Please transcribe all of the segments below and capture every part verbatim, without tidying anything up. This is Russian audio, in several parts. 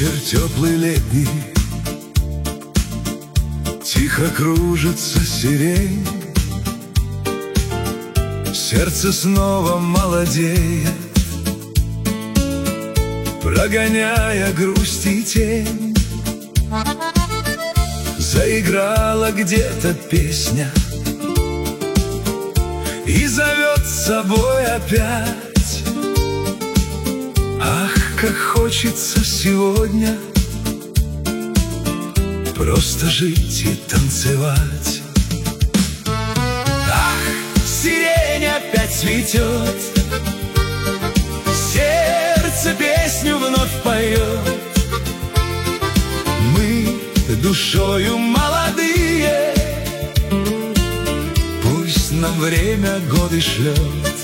вечер теплый летний, тихо кружится сирень. Сердце снова молодеет, прогоняя грусть и тень. Заиграла где-то песня и зовет с собой опять. Ах, как хочется сегодня просто жить и танцевать. Ах, сирень опять цветет, сердце песню вновь поет. Мы душою молодые, пусть нам время годы шлет.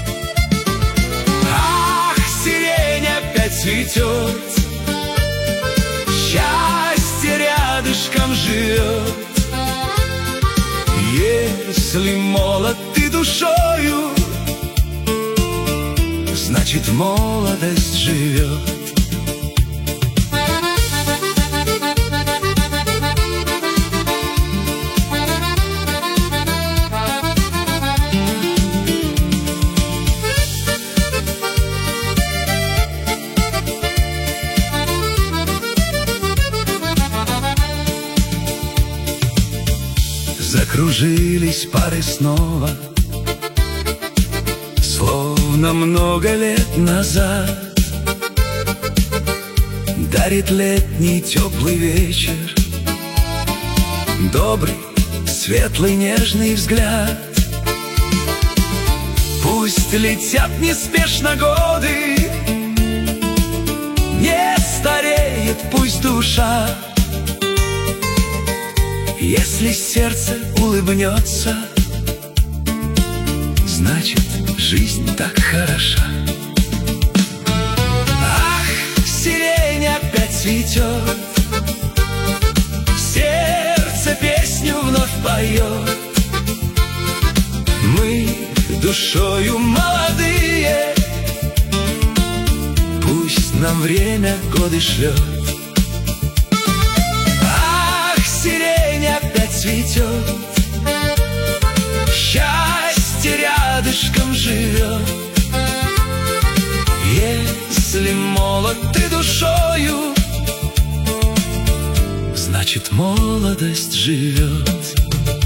Ах, сирень опять цветет, счастье рядышком живет. Если молод ты душою, значит молодость живет. Закружились пары снова, словно много лет назад. Дарит летний теплый вечер добрый, светлый, нежный взгляд. Пусть летят неспешно годы, не стареет пусть душа. Если сердце улыбнется, значит, жизнь так хороша. Ах, сирень опять цветет, сердце песню вновь поет. Мы душою молодые, пусть нам время годы шлет. Сирень опять цветет, счастье рядышком живет. Если молод ты душою, значит молодость живет.